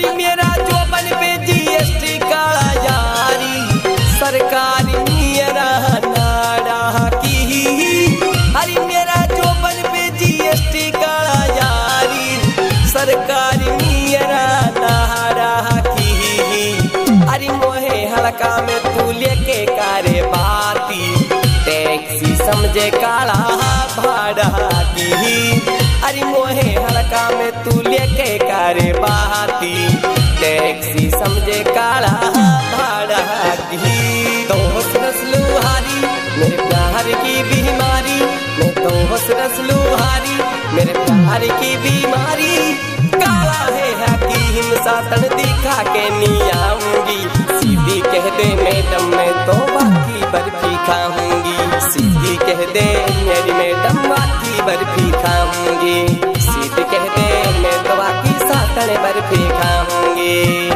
मेरा जोबन पे जीएसटी काला यारी सरकारी मेरा नारा की। अरे मेरा जोबन पे जीएसटी काला यारी सरकारी मेरा नारा की। अरे मोहे हल्का में तू लेके कारे बाती टैक्सी समझे काला भाड़ा की। अरे मोहे हल्का में तू लेके कारे बाती टैक्सी समझे काला भाड़ा की। तो हंस लुहारी मेरे प्यार की बीमारी, मैं तो हंस लुहारी मेरे प्यार की बीमारी। काला है हकीम सातन दिखा के नहीं आऊंगी, सीधी कह दे मैडम मैं तो बाकी बर्फी खाऊंगी। सीधी कह दे मेरी मैडम बाकी बर्फी खाऊंगी। सीधी कह दे मैं तो बाकी सातन बर्फी खाऊंगी।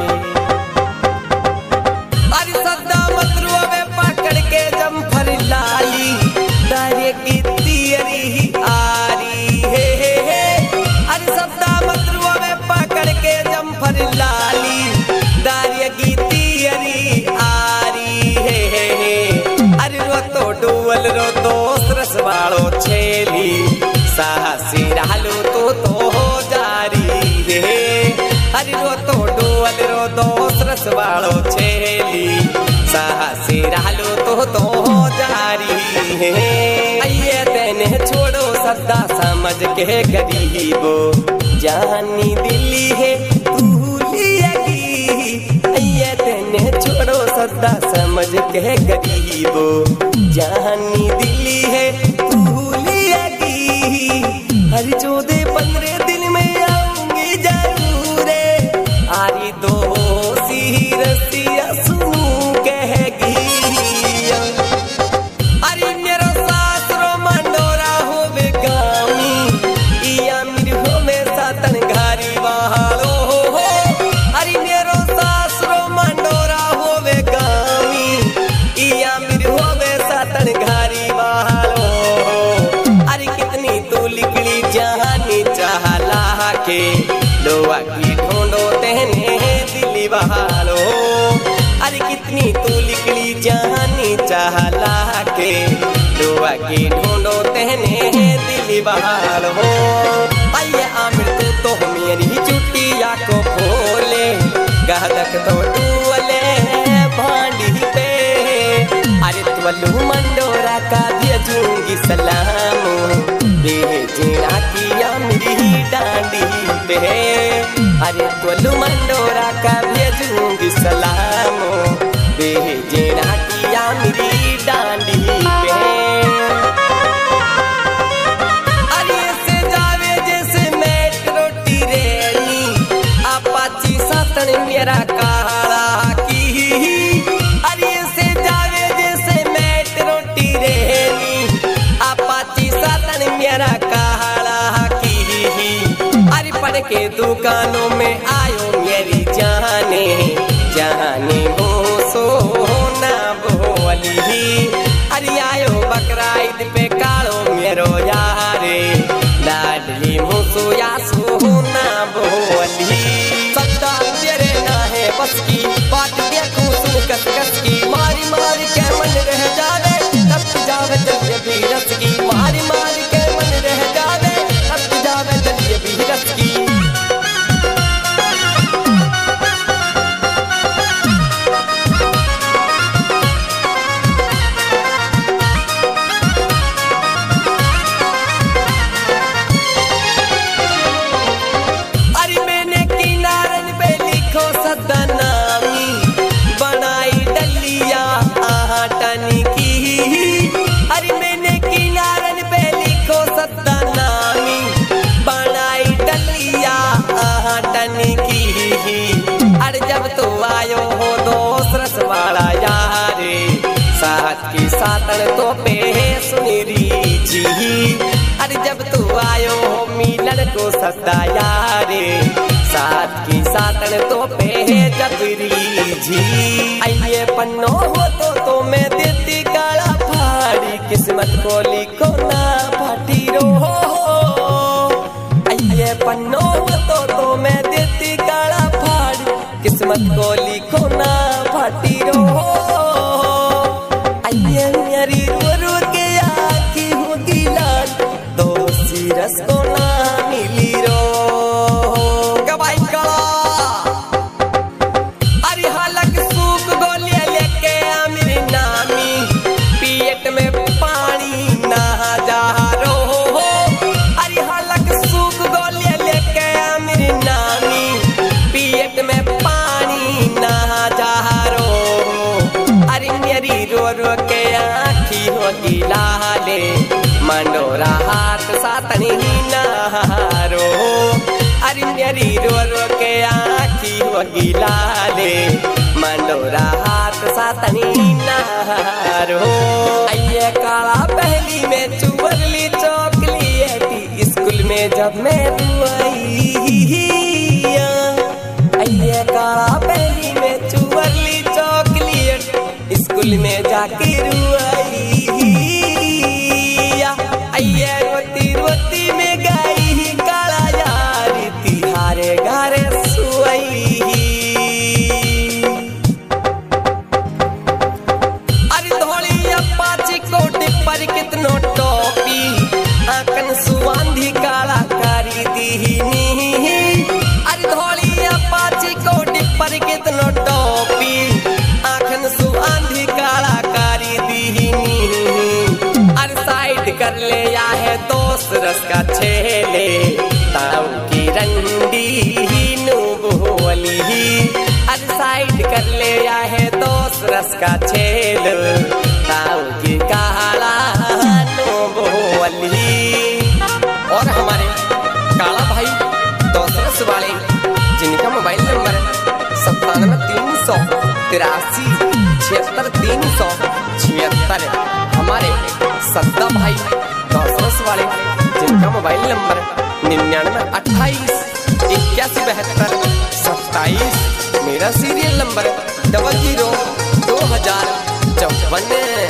अरे सदा मतरुआ में पकड़ के जमफर लाली दारे की तियरी आरी है। अरे सदा मतरुआ में पकड़ के जमफर लाली दारे की तियरी आरी है। अरे रो तो डुअल रो दोस्त रसवाड़ो छेली साहसी रहलो तो जारी है। अरे रो तो डुअल रो दोस्त रसवाड़ो छेली साहसी रहलो तो जारी है। अये तेने छोड़ो सदा समझ के गरीबो जानी दिल्ली है तू लिएगी। अये तेने छोड़ो सदा समझ के गरीबो जानी दिल्ली है तू लिएगी। हर 14-15 दिन में आऊंगी जरूर आरी दो सी रसिया सुनू कहेगी। अरे मेरा सासरो मंडोरा हो बेगामी या मेरी हो में सातन घारी बहालो हो। अरे मेरो सासरो मंडोरा हो बेगामी या मेरी हो में सातन घारी बहालो। अरे कितनी तू लिकड़ी जहानी चाहला के लोआ की ढूंढो तेने दिली बहालो। अरे कितनी तू लिकड़ी जहानी चाहला के लोआ की ढूंढो तेने दिली बहालो। आइए आमिर तू तो मेरी चुटिया को खोले गादक तो डुअले भांडी पे। अरे तुअलू मंडोरा का भेजूंगी सलाम भेजना किया मेरी डांडी पे। अरे तुअलू मंडोरा का भेजूंगी सलाम भेजना किया मेरी डांडी पे। अरे से जावे जैसे मेट्रो ट्रेनी अपाची सातन मेरा काला की। अरे से जावे जैसे मेट्रो ट्रेनी अपाची सातन मेरा काला की। अरे पढ़ के दुकानों में आयो मेरी जाने जाने वो सोना बोली। अरे आयो बकरा ईद पे कालो मेरो यारे लाडली मुसो या सोना बोली। सत्ता तेरे ना है बस की बात देखूं सुन कस कस की। मारी मारी के मन रह जावे तब जावे जल्दी भी रस की। मारी मारी के मन रह जावे तब जावे जल्दी भी रस की। की सातन तो पे सुनीरी जी। अरे जब तू आयो मिलन को सदा यारे साथ की सातन तो पे जबरी जी। आइए पन्नो हो तो मैं देती काला फाड़ी किस्मत को लिखो ना फाटी रो। आइए पन्नो हो तो मैं देती काला फाड़ी किस्मत को लिखो ना फाटी रो। आइए मेरी रो रो के आँखी होगी लाल, दोषी रस को ना मिली रो। गवाई कला अरे हालक सूख गोलियां लेके आमिर नामी, पेट में पानी ना जा रो। अरे हालक सूख गोलियां लेके आमिर नामी, पेट में पानी ना जा रो। अरे मेरी रो रो के आँखी होगी लाले, मंडोरा हाथ सातनी नारो। अरे मेरी रो रो के आँखी होगी लाले, मंडोरा हाथ सातनी नारो। आइए काला पहली में चुवरली चॉकलेटी, स्कूल में जब मैं रुआइया। आइए काला पहली में चुवरली चॉकलेट, स्कूल में जाके रुआइया। आइए रोती रोती में गई काला यारी, तिहारे घरे सुई। अरे धोली अपाची कोटी पर कितनो टोपी, आंकन सुआंधी काला कारी दीनी। अरे धोली अपाची कोटी पर कितनो टोपी, आंखन सुआंधी काला कारी दीनी। अरे साइड कर ले या है दोस्त रस का छेले, ताऊ की रंडी नु बोली। अरे साइड कर ले या है दोस्त रस का छेल, ताऊ की काला नु बोली। और हमारे काला भाई दोस्त रस वाले, जिनका मोबाइल नंबर 97 383 76 376, हमारे सद्दा भाई दोस्त वाले, जिनका मोबाइल नंबर 99 28 81 72 27। मेरा सीरियल नंबर 00 2054।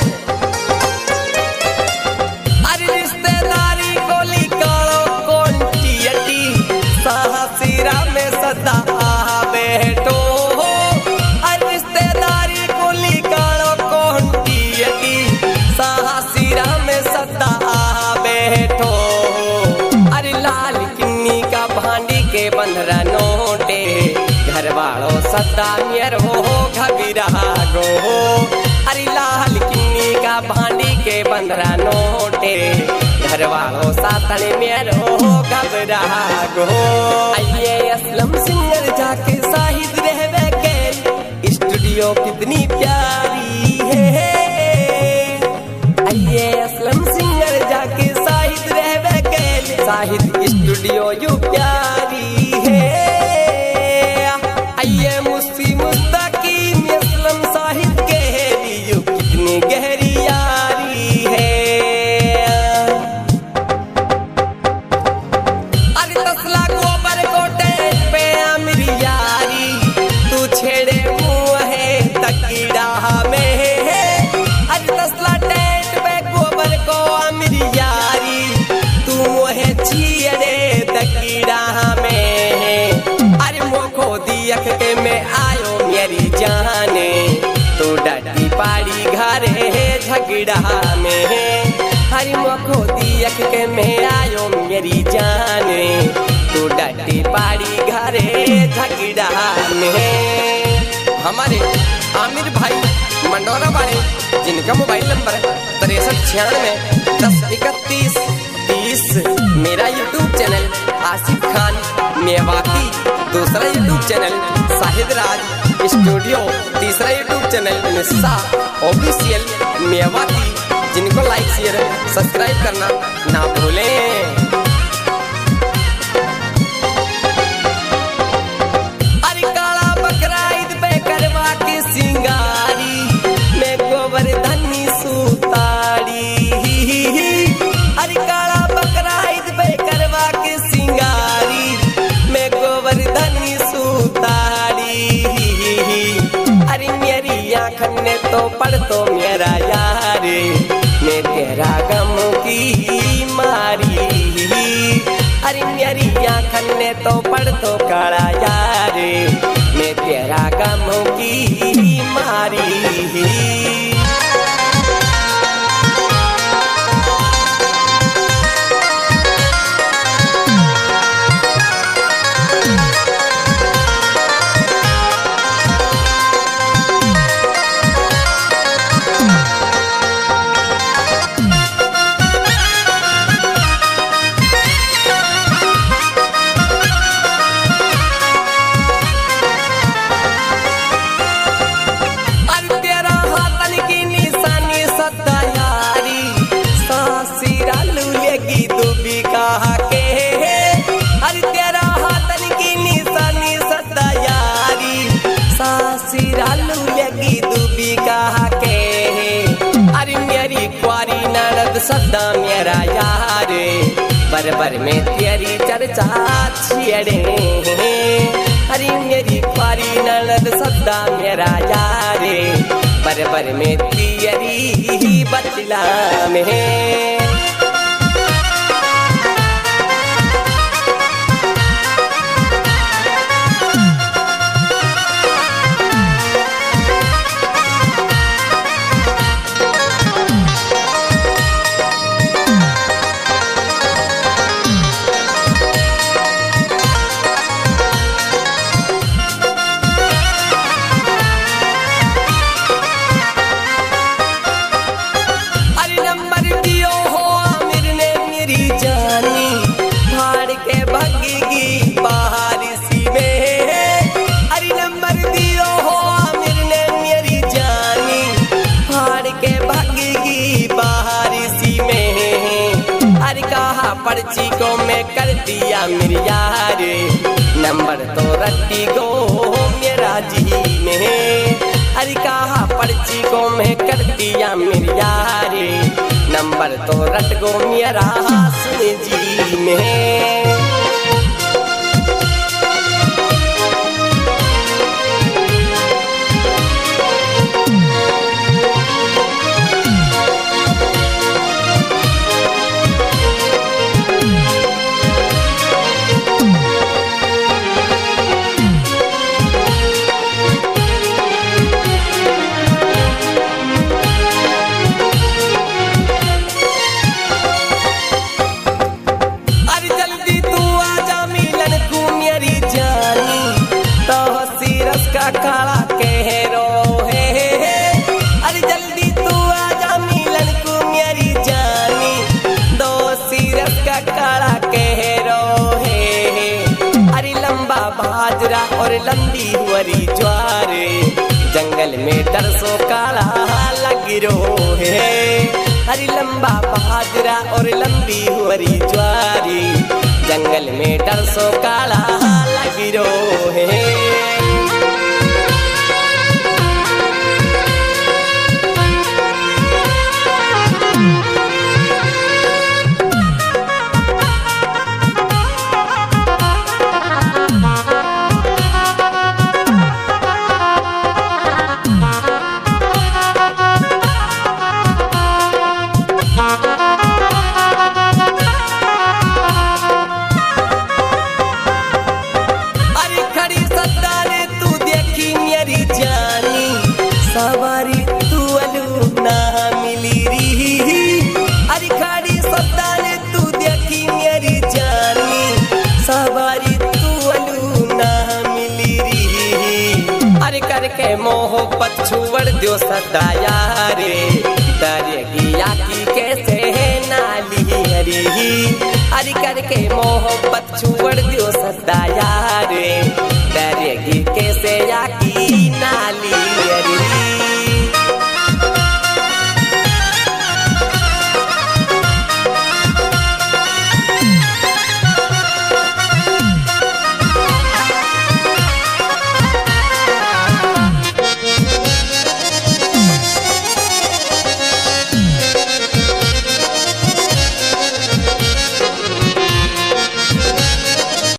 अरे रिश्तेदारी को लिकालो कोंटी अटी, साहसीरा में सदा बैठो। अरे रिश्तेदारी को लिकालो कोंटी अटी, साहसीरा में सदा बैठो। अरे लाल किन्नी का भांडी के बंधरा नोटे, घर वालों सदा मेर हो घबीरा गो। अरे लाल किन्नी का भांडी के बंधरा नोटे, घर वालों सातने मेर हो घबरा गो। आइए असलम सिंगर जाके साहिद रहवे के, स्टूडियो कितनी प्यारी है। आइए असलम सिंगर जाके साहिद रहवे के, साहिद स्टूडियो यू प्यारी है। आइए मुस्ती मुस्तकीम असलम साहिद के लिए कितनी गहरी यारी है। अरे तसला गोबर कोटे पे अमरी यारी, तू छेड़े मुँह है तकीड़ा में। अरे तसला टेंट पे गोबर को अमरी यारी, तू मुँह छेड़े तकीड़ा में। अरे मोखो दियख के में आयो मेरी जाने, तू डटी पाड़ी घरे झगड़ा में। हरी मोखो दियख के में आयो मेरी जाने, तू डटी पाड़ी घरे झगड़ा में। हमारे आमिर भाई मंडोरा वाले, जिनका मोबाइल नंबर 63 96 10 31 30। मेरा यूट्यूब चैनल आसिफ खान मेवाती, दूसरा YouTube channel Shahid Raj studio, तीसरा YouTube channel Nissa official Mewati, जिनको लाइक शेयर सब्सक्राइब करना ना भूलें। अरे काला बकरा ईद पे करवा के सिंगारी, मैं गोवर्धनी सुताड़ी। अरे काला बकरा ईद पे करवा के सिंगारी, मैं गोवर्धनी सुताड़ी। अरे मेरी आँखन ने तो पढ़ तो मेरा यार, मैं तेरा गम की मारी। अरे मेरी आँखन ने तो पढ़ तो काला यार, मैं तेरा गमों की मारी। सदा मेरा यार बरबर में तेरी चर्चा छिड़े। अरे मेरी प्यारी ननद सदा मेरा यार बरबर में तेरी बतला में। पर्ची को मैं कर दिया मेरी यार नंबर तो रट्टी गो मेरा जी में। अरे कहा पर्ची को मैं कर दिया मेरी यार नंबर तो रट गो मेरा सुन जी में। काला कहरो है अरे जल्दी तू आजा मिलन को मेरी जानी दो सीरस का काला कहरो है। अरे लंबा बाजरा और लंबी हुरी ज्वार जंगल में डरसो काला लग रो है। अरे लंबा बाजरा और लंबी हुरी ज्वार जंगल में डरसो काला लग रो है। सवारी तू अलू ना मिली री। अरे खाड़ी सदा ने तू देखी मेरी जानी सवारी तू अलू ना मिली री। अरे करके मोहब्बत छुड़ दो सदा यारे दरिया की कैसे है नाली हरी। अरे करके मोहब्बत छुड़ दो सदा यारे